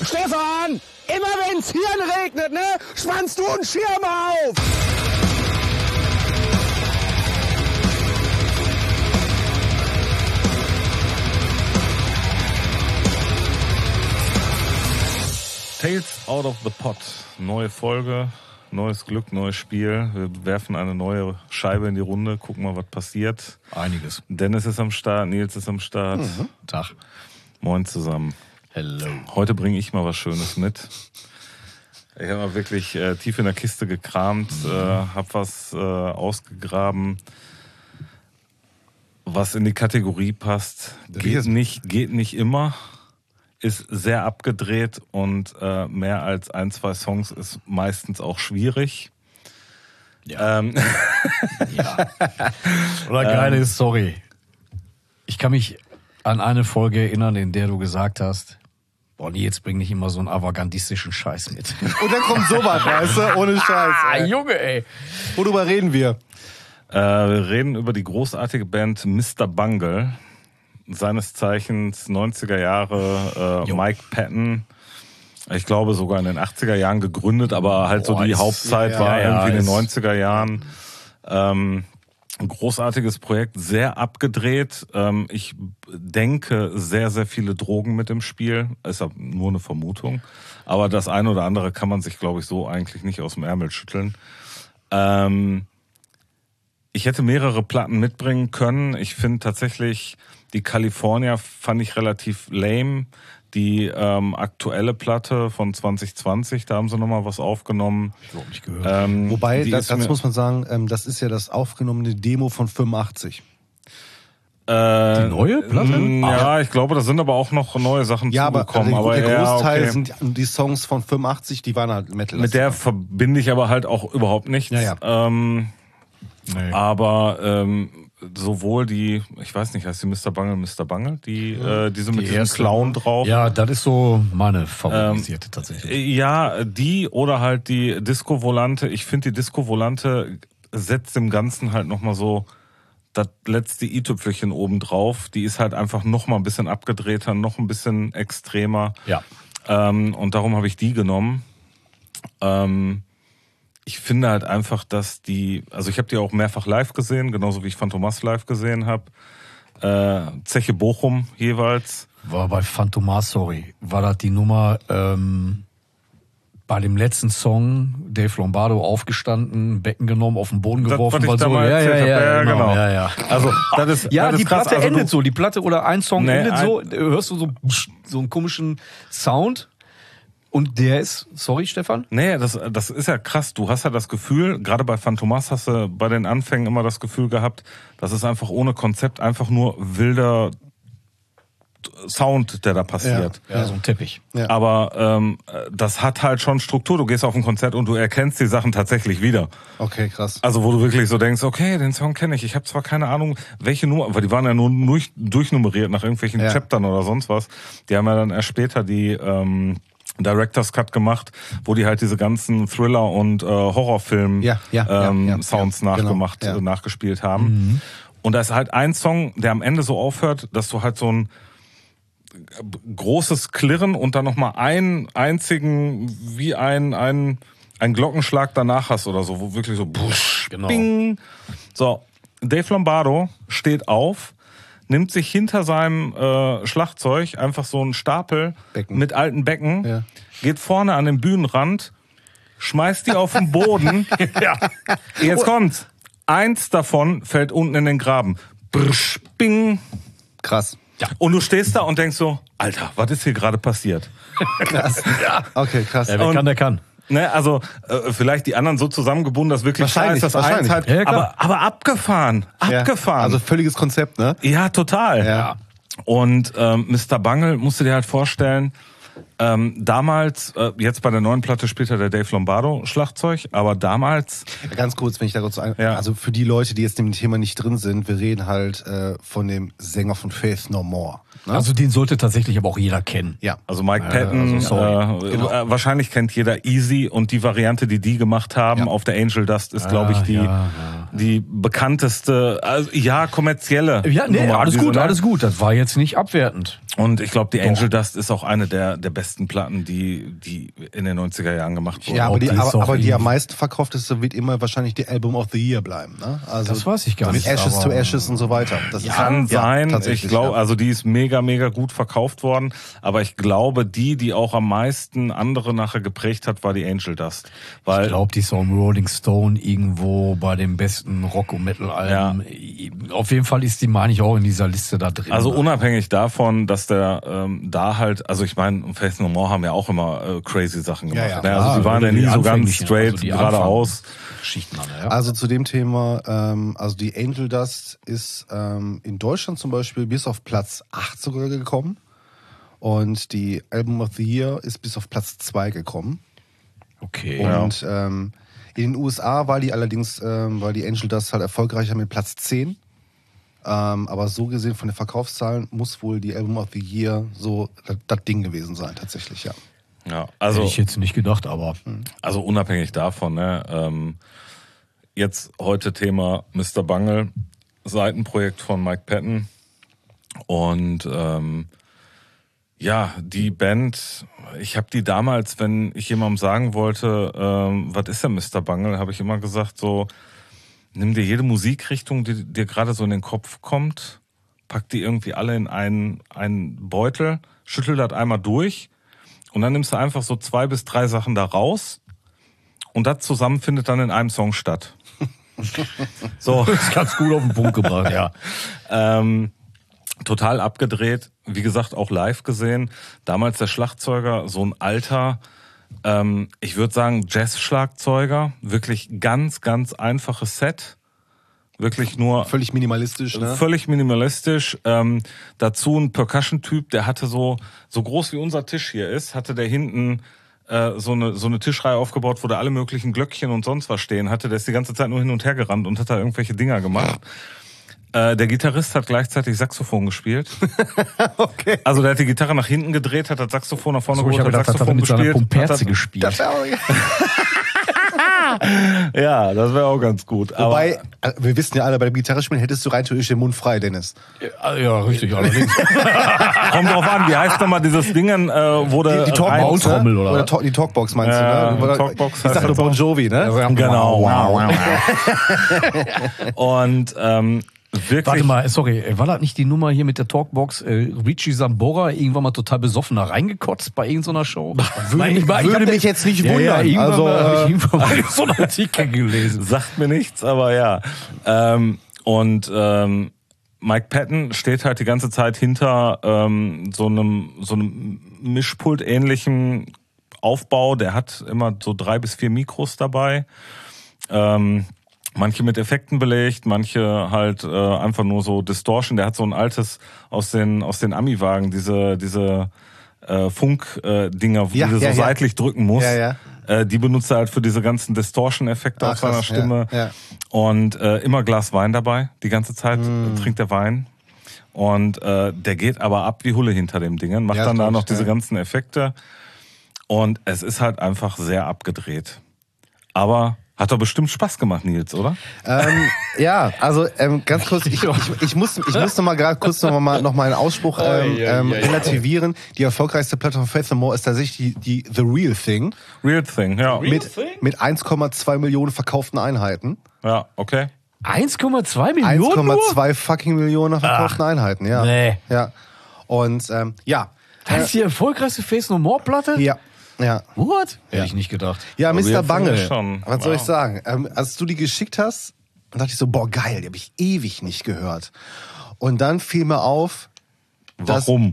Stefan, immer wenn's Hirn regnet, ne, spannst du einen Schirm auf. Tales out of the pot. Neue Folge, neues Glück, neues Spiel. Wir werfen eine neue Scheibe in die Runde, gucken mal, was passiert. Einiges. Dennis ist am Start, Nils ist am Start. Tag. Moin zusammen. Hello. Heute bringe ich mal was Schönes mit. Ich habe mal wirklich tief in der Kiste gekramt, habe was ausgegraben, was in die Kategorie passt. Geht nicht immer. Ist sehr abgedreht und mehr als 1-2 Songs ist meistens auch schwierig. Ja. Ja. Oder geile Story. Ich kann mich an eine Folge erinnern, in der du gesagt hast, boah, jetzt bring nicht immer so einen avantgardistischen Scheiß mit. Und dann kommt sowas, weißt du, ohne Scheiß. Ah, Junge, ey. Worüber reden wir? Wir reden über die großartige Band Mr. Bungle. Seines Zeichens 90er Jahre, Mike Patton, ich glaube sogar in den 80er Jahren gegründet, aber halt so die Hauptzeit war irgendwie in den 90er Jahren. Ein großartiges Projekt, sehr abgedreht. Ich denke, sehr, sehr viele Drogen mit im Spiel. Ist ja nur eine Vermutung. Aber das eine oder andere kann man sich, glaube ich, so eigentlich nicht aus dem Ärmel schütteln. Ich hätte mehrere Platten mitbringen können. Ich finde tatsächlich, die California fand ich relativ lame. Die aktuelle Platte von 2020, da haben sie nochmal was aufgenommen. Ich habe nicht gehört. Wobei, das muss man sagen, das ist ja das aufgenommene Demo von 85. Die neue Platte? Ja, ich glaube, da sind aber auch noch neue Sachen zugekommen. Aber der Großteil sind die Songs von 85, die waren halt Metal. Mit der verbinde ich aber halt auch überhaupt nichts. Ja. Nee. Aber sowohl die, ich weiß nicht, heißt die Mr. Bungle, die diese mit diesem Clown drauf. Ja, das ist so meine favorisierte tatsächlich. Ja, die oder halt die Disco Volante. Ich finde, die Disco Volante setzt dem Ganzen halt nochmal so das letzte i-Tüpfelchen oben drauf. Die ist halt einfach nochmal ein bisschen abgedrehter, noch ein bisschen extremer. Ja. Und darum habe ich die genommen. Ich finde halt einfach, dass also ich habe die auch mehrfach live gesehen, genauso wie ich Phantomas live gesehen habe. Zeche Bochum jeweils. War bei Phantomas, war das die Nummer bei dem letzten Song, Dave Lombardo aufgestanden, Becken genommen, auf den Boden geworfen. Das, genau. Ja. Also das ist ja, das die ist krass. Platte Also endet so, die Platte oder ein Song endet so, hörst du so einen komischen Sound. Und der ist, sorry Stefan? Nee, das ist ja krass. Du hast ja das Gefühl, gerade bei Phantomas hast du bei den Anfängen immer das Gefühl gehabt, das ist einfach ohne Konzept, einfach nur wilder Sound, der da passiert. Ja, so ein Teppich. Ja. Aber das hat halt schon Struktur. Du gehst auf ein Konzert und du erkennst die Sachen tatsächlich wieder. Okay, krass. Also wo du wirklich so denkst, okay, den Song kenne ich. Ich habe zwar keine Ahnung, welche Nummer, weil die waren ja nur durchnummeriert nach irgendwelchen Chaptern oder sonst was. Die haben ja dann erst später die Director's Cut gemacht, wo die halt diese ganzen Thriller- und Horrorfilm-Sounds nachgespielt haben. Mhm. Und da ist halt ein Song, der am Ende so aufhört, dass du halt so ein großes Klirren und dann nochmal einen einzigen, wie ein Glockenschlag danach hast oder so, wo wirklich so Bing. So, Dave Lombardo steht auf, nimmt sich hinter seinem Schlagzeug einfach so einen Stapel mit alten Becken, geht vorne an den Bühnenrand, schmeißt die auf den Boden. Jetzt kommt's. Eins davon fällt unten in den Graben. Brsch, bing. Krass. Ja. Und du stehst da und denkst so, Alter, was ist hier gerade passiert? Krass. Ja. Okay, krass. Ja, wer kann, der kann. Ne, also vielleicht die anderen so zusammengebunden, dass wirklich klar ist, dass eins halt, ja, aber abgefahren. Ja. Also völliges Konzept, ne? Ja, total. Ja. Und Mr. Bungle, musst du dir halt vorstellen, damals, jetzt bei der neuen Platte spielt ja der Dave Lombardo Schlagzeug, aber damals... Ganz kurz, wenn ich da kurz also für die Leute, die jetzt in dem Thema nicht drin sind, wir reden halt von dem Sänger von Faith No More. Ne? Also den sollte tatsächlich aber auch jeder kennen. Ja. Also Mike Patton, wahrscheinlich kennt jeder Easy und die Variante, die gemacht haben auf der Angel Dust, ist glaube ich die die bekannteste, also ja, kommerzielle. Ja, nee, Nummer, alles gut, ne? alles gut. Das war jetzt nicht abwertend. Und ich glaube, die Angel Dust ist auch eine der besten Platten, die in den 90er Jahren gemacht wurden. Ja, aber die ist doch am meisten verkaufteste wird immer wahrscheinlich die Album of the Year bleiben. Ne? Also Das weiß ich gar nicht. Ashes aber- to Ashes und so weiter. Das Kann sein, tatsächlich, ich glaube, ja. also die ist mega, mega gut verkauft worden, aber ich glaube, die auch am meisten andere nachher geprägt hat, war die Angel Dust. Weil Ich glaube, die ist auch im Rolling Stone irgendwo bei den besten Rock- und Metal-Alben. Auf jeden Fall ist die, meine ich, auch in dieser Liste da drin. also unabhängig davon, dass der da halt, also ich meine, Faith No More haben ja auch immer crazy Sachen gemacht. Ja, ne? klar. Also die waren ja nie so ganz straight also die geradeaus. Schichten alle, ja. Also zu dem Thema, also die Angel Dust ist in Deutschland zum Beispiel bis auf Platz 8 sogar gekommen. Und die Album of the Year ist bis auf Platz 2 gekommen. Okay. Und in den USA war die allerdings, war die Angel Dust halt erfolgreicher mit Platz 10. Aber so gesehen von den Verkaufszahlen muss wohl die Album of the Year so das Ding gewesen sein, tatsächlich, ja. Ja, Hätte also ich jetzt nicht gedacht, aber Also unabhängig davon, ne, jetzt heute Thema Mr. Bungle, Seitenprojekt von Mike Patton. Und ja, die Band, ich habe die damals, wenn ich jemandem sagen wollte, was ist denn Mr. Bungle, habe ich immer gesagt, so, nimm dir jede Musikrichtung, die dir gerade so in den Kopf kommt, pack die irgendwie alle in einen Beutel, schüttel das einmal durch und dann nimmst du einfach so 2 bis 3 Sachen da raus und das zusammen findet dann in einem Song statt. So. das ist ganz gut auf den Punkt gebracht, ja. Total abgedreht, wie gesagt, auch live gesehen. Damals der Schlagzeuger, so ein alter, ich würde sagen Jazz-Schlagzeuger, wirklich ganz, ganz einfaches Set. Wirklich nur Völlig minimalistisch, ne? völlig minimalistisch. Dazu ein Percussion-Typ, der hatte so groß wie unser Tisch hier ist, hatte der hinten so eine Tischreihe aufgebaut, wo der alle möglichen Glöckchen und sonst was stehen hatte. Der ist die ganze Zeit nur hin und her gerannt und hat da irgendwelche Dinger gemacht. Der Gitarrist hat gleichzeitig Saxophon gespielt. Okay. Also der hat die Gitarre nach hinten gedreht, hat das Saxophon nach vorne So, ich geholt, habe hat gedacht, das hat er Saxophon mit seiner gespielt. Pumperze gespielt. Ja, das wäre auch ganz gut. Wobei, wir wissen ja alle, bei dem Gitarrespielen hättest du rein theoretisch den Mund frei, Dennis. Ja, richtig, allerdings. Kommt drauf an, wie heißt nochmal dieses Ding, wo der Die Talkbox, Maultrommel, ne? oder Die Talkbox meinst Ja, du, ne? Talkbox Ich heißt dachte das Bon Jovi, ne? Genau. Und wirklich. Warte mal, sorry, war das nicht die Nummer hier mit der Talkbox? Richie Sambora irgendwann mal total besoffen da reingekotzt bei irgendeiner Show? Würde mich jetzt nicht wundern. irgendwann Also, mal hab ich irgendwann mal so einen Artikel gelesen. Sagt mir nichts, aber ja. Mike Patton steht halt die ganze Zeit hinter so einem Mischpult-ähnlichen Aufbau. Der hat immer so 3 bis 4 Mikros dabei. Manche mit Effekten belegt, manche halt einfach nur so Distortion. Der hat so ein altes aus den Ami-Wagen, diese Funk-Dinger, wo du so seitlich drücken musst. Ja. Die benutzt er halt für diese ganzen Distortion-Effekte aus seiner Stimme. Ja. Und immer Glas Wein dabei. Die ganze Zeit trinkt er Wein. Und der geht aber ab wie Hulle hinter dem Dingen. Macht dann da noch diese ganzen Effekte. Und es ist halt einfach sehr abgedreht. Aber hat doch bestimmt Spaß gemacht, Nils, oder? Ja, also ganz kurz, ich muss noch mal gerade kurz noch mal einen Ausspruch relativieren. Die erfolgreichste Platte von Faith No More ist tatsächlich die The Real Thing. Real Thing, ja. Mit 1,2 Millionen verkauften Einheiten. Ja, okay. 1,2 Millionen? 1,2 fucking Millionen verkauften Einheiten, ja. Nee. Ja. Und ja. Das ist die erfolgreichste Face No More Platte? Ja. What? Hätte ich nicht gedacht. Ja, Real Mr. Thing Bungle. ist schon- Was soll ich wow. sagen? Als du die geschickt hast, dachte ich so, boah, geil, die habe ich ewig nicht gehört. Und dann fiel mir auf, Warum?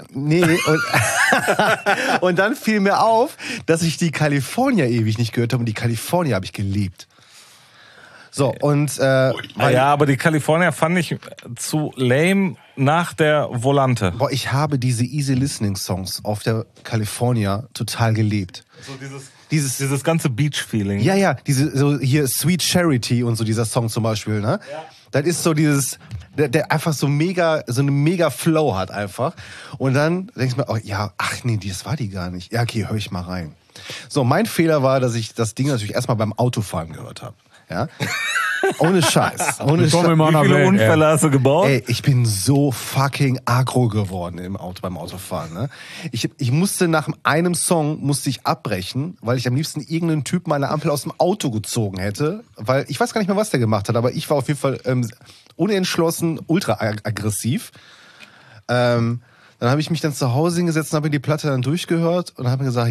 und dann fiel mir auf, dass ich die California ewig nicht gehört habe und die California habe ich geliebt. So, und Ja, aber die California fand ich zu lame nach der Volante. boah, ich habe diese Easy Listening Songs auf der California total geliebt. So dieses ganze Beach-Feeling. Ja, diese so hier Sweet Charity und so dieser Song zum Beispiel, ne? Ja. Das ist so dieses, der einfach so eine mega Flow hat einfach. Und dann denkst du mir, oh ja, ach nee, das war die gar nicht. Ja, okay, hör ich mal rein. So, mein Fehler war, dass ich das Ding natürlich erstmal beim Autofahren gehört habe. Ja. Ohne Scheiß. Wie viele Unfälle hast du gebaut? Ey, ich bin so fucking aggro geworden beim Autofahren. Ne? Ich musste nach einem Song abbrechen, weil ich am liebsten irgendeinen Typ meine Ampel aus dem Auto gezogen hätte. Weil ich weiß gar nicht mehr, was der gemacht hat, aber ich war auf jeden Fall unentschlossen, ultra aggressiv. Dann habe ich mich dann zu Hause hingesetzt und habe mir die Platte dann durchgehört und habe mir gesagt,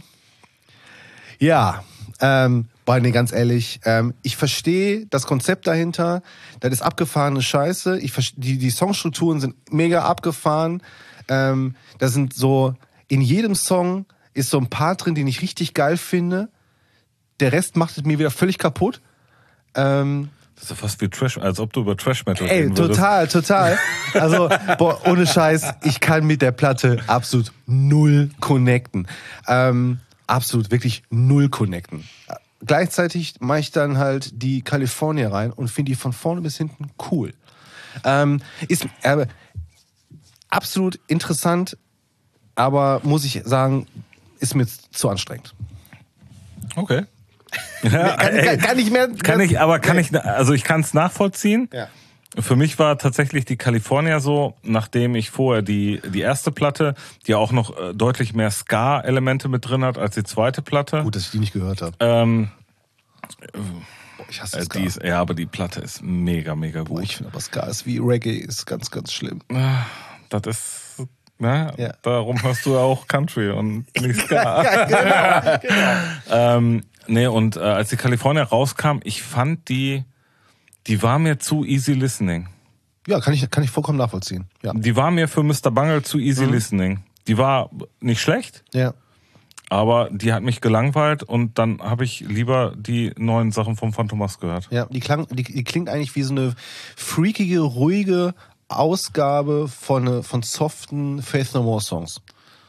nee, ganz ehrlich, ich verstehe das Konzept dahinter, das ist abgefahrene Scheiße, die Songstrukturen sind mega abgefahren, da sind so, in jedem Song ist so ein Part drin, den ich richtig geil finde, der Rest macht es mir wieder völlig kaputt. Das ist ja fast wie Trash, als ob du über Trash-Metal reden würdest. Total. Also, ohne Scheiß, ich kann mit der Platte absolut null connecten. Absolut, wirklich null connecten. Gleichzeitig mache ich dann halt die California rein und finde die von vorne bis hinten cool. Ist absolut interessant, aber muss ich sagen, ist mir zu anstrengend. Okay. Kann ich mehr. Also ich kann es nachvollziehen. Ja. Für mich war tatsächlich die California so, nachdem ich vorher die erste Platte, die auch noch deutlich mehr Ska-Elemente mit drin hat als die zweite Platte. Gut, dass ich die nicht gehört habe. Ich hasse Ska. Aber die Platte ist mega, mega gut. Ich finde aber Ska ist wie Reggae, ist ganz, ganz schlimm. Das ist, ja. Darum hörst du ja auch Country und nicht Ska. Ja, genau. Und als die California rauskam, ich fand die war mir zu easy listening. Ja, kann ich vollkommen nachvollziehen. Ja. Die war mir für Mr. Bungle zu easy listening. Die war nicht schlecht, aber die hat mich gelangweilt und dann habe ich lieber die neuen Sachen vom Phantomas gehört. Ja, die klingt eigentlich wie so eine freakige, ruhige Ausgabe von soften Faith No More Songs.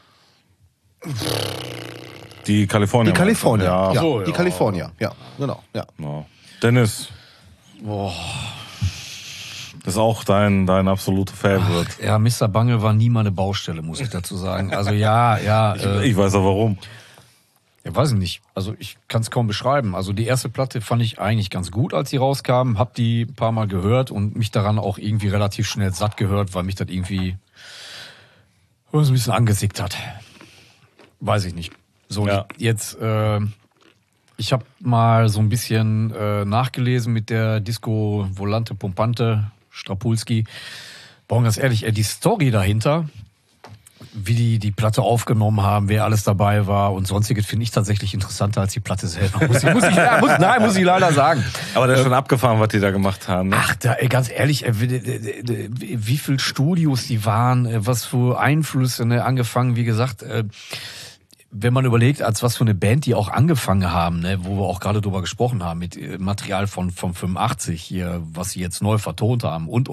Die California. Die California, ja. So, die California, ja, genau. Ja. Ja. Dennis. Boah. Das ist auch dein absoluter Favorite. Ja, Mr. Bungle war nie meine Baustelle, muss ich dazu sagen. Also ja. Ich weiß auch warum. Ja, weiß ich nicht. Also ich kann es kaum beschreiben. Also die erste Platte fand ich eigentlich ganz gut, als sie rauskam. Hab die ein paar Mal gehört und mich daran auch irgendwie relativ schnell satt gehört, weil mich das irgendwie so ein bisschen angesickt hat. Weiß ich nicht. So, jetzt... Ich habe mal so ein bisschen nachgelesen mit der Disco Volante Pompante Strapulski. Boah, ganz ehrlich, die Story dahinter, wie die Platte aufgenommen haben, wer alles dabei war und sonstiges, finde ich tatsächlich interessanter als die Platte selber. Muss ich leider sagen. Aber das ist schon abgefahren, was die da gemacht haben. Ne? Ach, ganz ehrlich, wie viel Studios die waren, was für Einflüsse, ne? Angefangen, wie gesagt, wenn man überlegt, als was für eine Band die auch angefangen haben, ne, wo wir auch gerade drüber gesprochen haben, mit Material von 85 hier, was sie jetzt neu vertont haben und.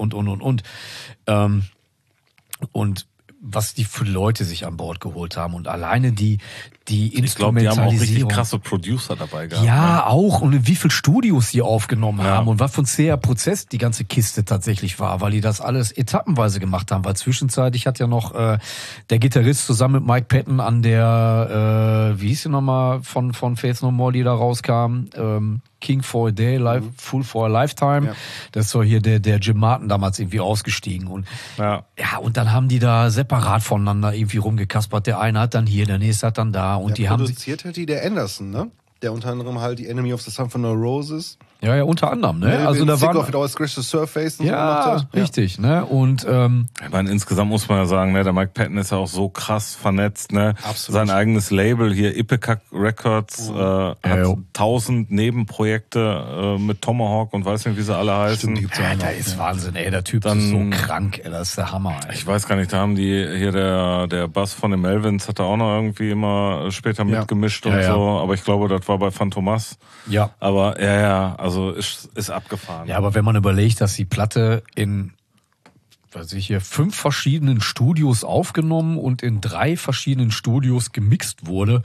Und was die für Leute sich an Bord geholt haben und alleine die Instrumentalisierung. Ich glaube, die haben auch richtig krasse Producer dabei gehabt. Ja, ne? Auch. Und wie viele Studios die aufgenommen haben und was für ein zäher Prozess die ganze Kiste tatsächlich war, weil die das alles etappenweise gemacht haben. Weil zwischenzeitlich hat ja noch der Gitarrist zusammen mit Mike Patton an der, wie hieß die nochmal von Faith No More, die da rauskam, King for a Day, Fool for a Lifetime. Ja. Das ist so hier der Jim Martin damals irgendwie ausgestiegen. Und und dann haben die da separat voneinander irgendwie rumgekaspert. Der eine hat dann hier, der nächste hat dann da. Und die haben produziert hat die der Anderson, ne? Der unter anderem halt die Enemy of the Sun von No Roses. Ja, unter anderem, ne? Also da waren Sick of It Scratch the Surface und so gemacht hat. Richtig, ne? Und ich meine, insgesamt muss man ja sagen, ne, der Mike Patton ist ja auch so krass vernetzt, ne? Absolut. Sein eigenes Label hier, Ipecac Records, hat 1000 Nebenprojekte mit Tomahawk und weiß nicht, wie sie alle heißen. Stimmt, der ist Wahnsinn, ey, der Typ ist so krank, ey, das ist der Hammer, ey. Ich weiß gar nicht, da haben die hier der Bass von den Melvins hat da auch noch irgendwie immer später mitgemischt und so, aber ich glaube, das war bei Phantomas. Ja. Aber also ist abgefahren. Ja, aber wenn man überlegt, dass die Platte in 5 verschiedenen Studios aufgenommen und in 3 verschiedenen Studios gemixt wurde.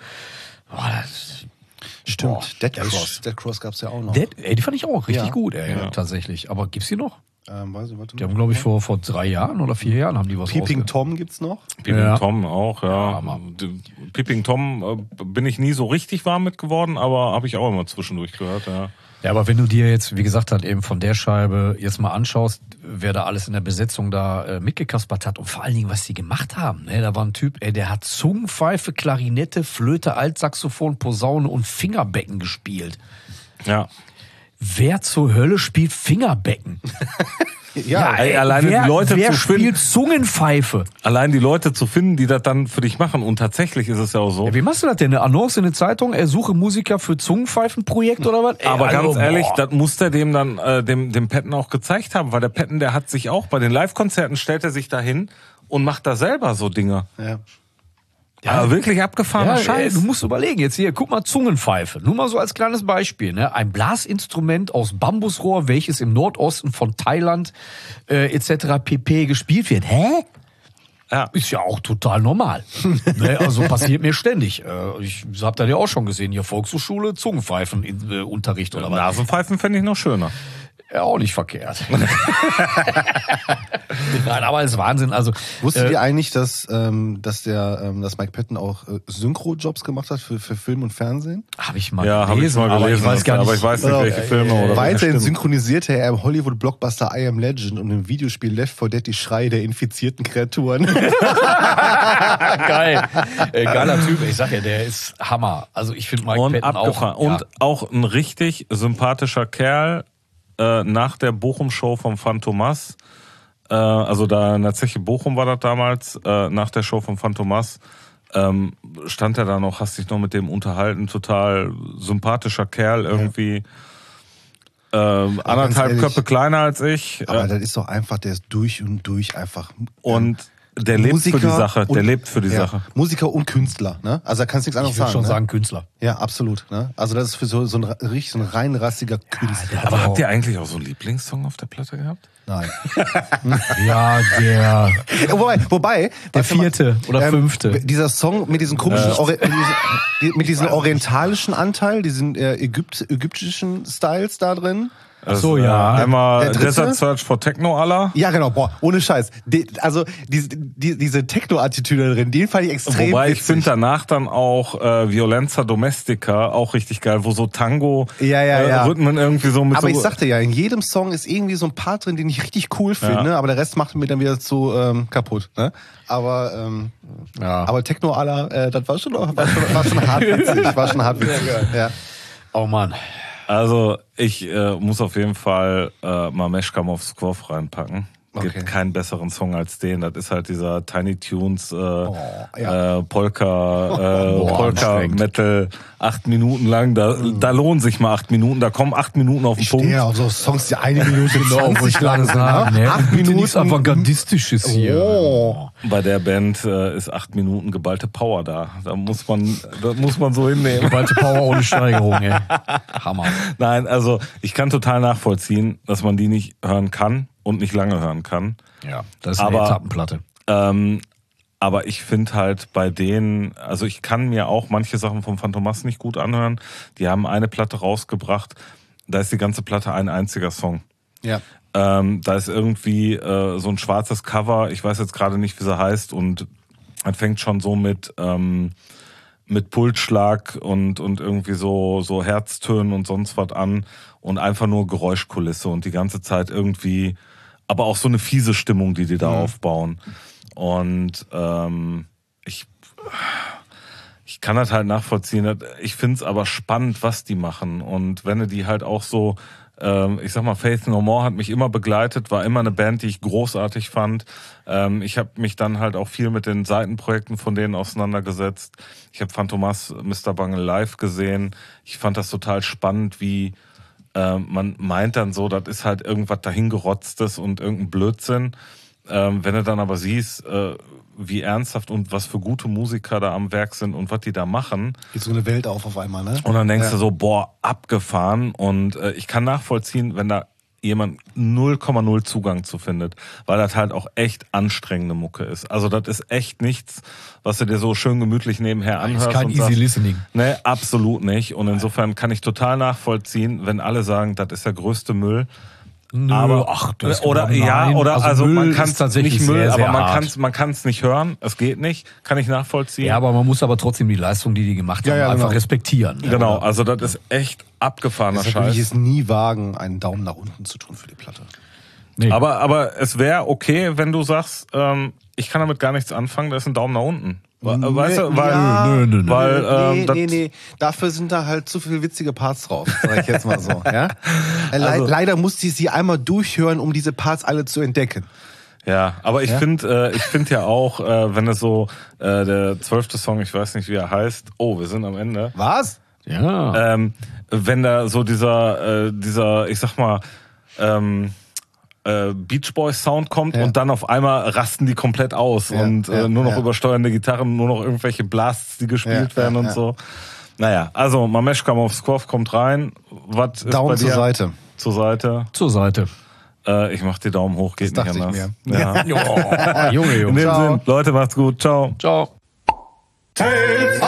Stimmt, Dead Cross gab's ja auch noch. Die fand ich auch richtig gut, tatsächlich. Aber gibt's die noch? Die haben, glaube ich, vor 3 Jahren oder 4 Jahren haben die was Peeping Tom gibt's noch? Peeping Tom auch, ja. Peeping Tom bin ich nie so richtig warm mit geworden, aber habe ich auch immer zwischendurch gehört, ja. Ja, aber wenn du dir jetzt, wie gesagt, halt eben von der Scheibe jetzt mal anschaust, wer da alles in der Besetzung da mitgekaspert hat und vor allen Dingen, was die gemacht haben. Ne? Da war ein Typ, der hat Zungenpfeife, Klarinette, Flöte, Altsaxophon, Posaune und Fingerbecken gespielt. Ja. Wer zur Hölle spielt Fingerbecken? Alleine die Leute wer zu finden, spielt Zungenpfeife? allein die Leute zu finden, die das dann für dich machen. Und tatsächlich ist es ja auch so. Ja, wie machst du das denn? Eine Annonce in der Zeitung, suche Musiker für Zungenpfeifenprojekt oder was? Aber ganz ehrlich, das muss der dem dann, dem Patton auch gezeigt haben, weil der Patton, der hat sich auch bei den Live-Konzerten, stellt er sich da hin und macht da selber so Dinge. Ja. Ja, wirklich abgefahrener Scheiß. Du musst überlegen, jetzt hier, guck mal, Zungenpfeife. Nur mal so als kleines Beispiel. Ne? Ein Blasinstrument aus Bambusrohr, welches im Nordosten von Thailand etc. pp. Gespielt wird. Hä? Ja. Ist ja auch total normal. Ne? Also passiert mir ständig. Ich hab das ja auch schon gesehen, hier Volkshochschule, Zungenpfeifen-Unterricht oder was. Nasenpfeifen fände ich noch schöner. Ja, auch nicht verkehrt. Nein, aber es ist Wahnsinn. Also, Wusstet ihr eigentlich, dass Mike Patton auch Synchro-Jobs gemacht hat für Film und Fernsehen? habe ich mal Ja, habe ich gelesen, mal gelesen. aber ich weiß gar nicht. Aber ich weiß nicht, welche Filme oder welche Weiterhin Stimmen. synchronisierte er im Hollywood-Blockbuster I Am Legend und im Videospiel Left 4 Dead die Schreie der infizierten Kreaturen. Geil. Geiler Typ. Ich sag ja, der ist Hammer. Also ich finde Mike Und Patton abgefahren. auch. Ja. Und auch ein richtig sympathischer Kerl. Nach der Bochum-Show vom Phantomas, also da in der Zeche Bochum war das damals, nach der Show vom Phantomas, stand er da noch, hast dich noch mit dem unterhalten, total sympathischer Kerl irgendwie, 1,5 Köpfe kleiner als ich. Aber das ist doch einfach, der ist durch und durch einfach. Und der lebt für die Sache, Sache. Musiker und Künstler, ne? Also da kannst du nichts anderes Ich würde sagen. schon ne? sagen Künstler. Ja, absolut. Ne? Also das ist für so ein richtig so ein reinrassiger Künstler. Aber habt ihr eigentlich auch so einen Lieblingssong auf der Platte gehabt? Nein. Ja, der Wobei der 4. oder 5. Dieser Song mit diesen komischen, mit diesen orientalischen Anteil, diesen ägyptischen Styles da drin. So, ja. Einmal Der dritte? Desert Search for Techno Allah. Ja, genau, boah, ohne Scheiß. Also diese Techno-Attitüde drin, den fand ich extrem Wobei ich witzig. finde danach dann auch Violenza Domestica auch richtig geil, wo so Tango Ja. Rhythmen irgendwie so mit Aber so ich sagte ja, in jedem Song ist irgendwie so ein Part drin, den ich richtig cool finde, aber der Rest macht mir dann wieder zu kaputt. Ne? Aber Techno aller, das war schon hart witzig. War schon hart witzig. Ja. Oh Mann. Also ich muss auf jeden Fall mal Meshkam auf Squaw reinpacken. Okay. Gibt keinen besseren Song als den. Das ist halt dieser Tiny Tunes ja. Polka Metal 8 Minuten lang. Da lohnen sich mal 8 Minuten. Da kommen 8 Minuten auf den Punkt. Ja, so Songs, die 1 Minute 20 lang sind. Ne? 8 Minuten. Nichts Avantgardistisches hier. Oh. Bei der Band ist 8 Minuten geballte Power da. Das muss man so hinnehmen. Geballte Power ohne Steigerung, ey. Hammer. Nein, also ich kann total nachvollziehen, dass man die nicht hören kann und nicht lange hören kann. Ja, das ist eine Aber- Etappenplatte. Aber ich finde halt bei denen, also ich kann mir auch manche Sachen vom Phantomas nicht gut anhören. Die haben eine Platte rausgebracht, da ist die ganze Platte ein einziger Song. Ja. Da ist irgendwie so ein schwarzes Cover, ich weiß jetzt gerade nicht, wie sie heißt, und es fängt schon so mit Pulsschlag und irgendwie so Herztönen und sonst was an und einfach nur Geräuschkulisse und die ganze Zeit irgendwie, aber auch so eine fiese Stimmung, die da aufbauen. Und ich kann das halt nachvollziehen. Ich find's aber spannend, was die machen. Und wenn du die halt auch so, ich sag mal, Faith No More hat mich immer begleitet, war immer eine Band, die ich großartig fand. Ich habe mich dann halt auch viel mit den Seitenprojekten von denen auseinandergesetzt. Ich habe Phantomas Mr. Bungle live gesehen. Ich fand das total spannend, wie man meint dann so, das ist halt irgendwas dahingerotztes und irgendein Blödsinn. Wenn du dann aber siehst, wie ernsthaft und was für gute Musiker da am Werk sind und was die da machen. Geht so eine Welt auf einmal, ne? Und dann denkst du so, boah, abgefahren. Und ich kann nachvollziehen, wenn da jemand 0,0 Zugang zu findet, weil das halt auch echt anstrengende Mucke ist. Also das ist echt nichts, was du dir so schön gemütlich nebenher anhörst. ist kein und easy sagst, listening. Ne, absolut nicht. Und insofern kann ich total nachvollziehen, wenn alle sagen, das ist der größte Müll. Nö, aber ach, das oder nein. ja, oder also Müll man kann ist tatsächlich nicht Müll, sehr, sehr aber hart. man kann es nicht hören. Es geht nicht, kann ich nachvollziehen. Ja, aber man muss aber trotzdem die Leistung, die gemacht haben, Ja, einfach genau. respektieren. Ne? Genau, also das ist echt abgefahrener Deshalb würde ich Scheiß. es nie wagen, einen Daumen nach unten zu tun für die Platte. Nee. Aber es wäre okay, wenn du sagst, ich kann damit gar nichts anfangen, da ist ein Daumen nach unten. Weißt du, weil, ja, nö. weil nee. Dafür sind da halt zu viele witzige Parts drauf, sag ich jetzt mal so. Ja? Also- Leider musste ich sie einmal durchhören, um diese Parts alle zu entdecken. Ja, aber ich Ja? finde ja auch, wenn es so der 12. Song, ich weiß nicht, wie er heißt. Oh, wir sind am Ende. Was? Ja. Wenn da so dieser, ich sag mal, Beach Boys Sound kommt Ja. und dann auf einmal rasten die komplett aus Ja, und ja, nur noch ja. übersteuernde Gitarren, nur noch irgendwelche Blasts, die gespielt Ja, werden ja, und ja. so. Naja, also Mameshka Movskov kommt rein. Was ist Daumen bei zur dir? Seite. Zur Seite. Zur Seite. Ich mach die Daumen hoch, geht Das nicht dachte ich anders. mir. Ja. Oh, Junge. In dem Ciao. Sinn, Leute, macht's gut. Ciao. Ciao. Tales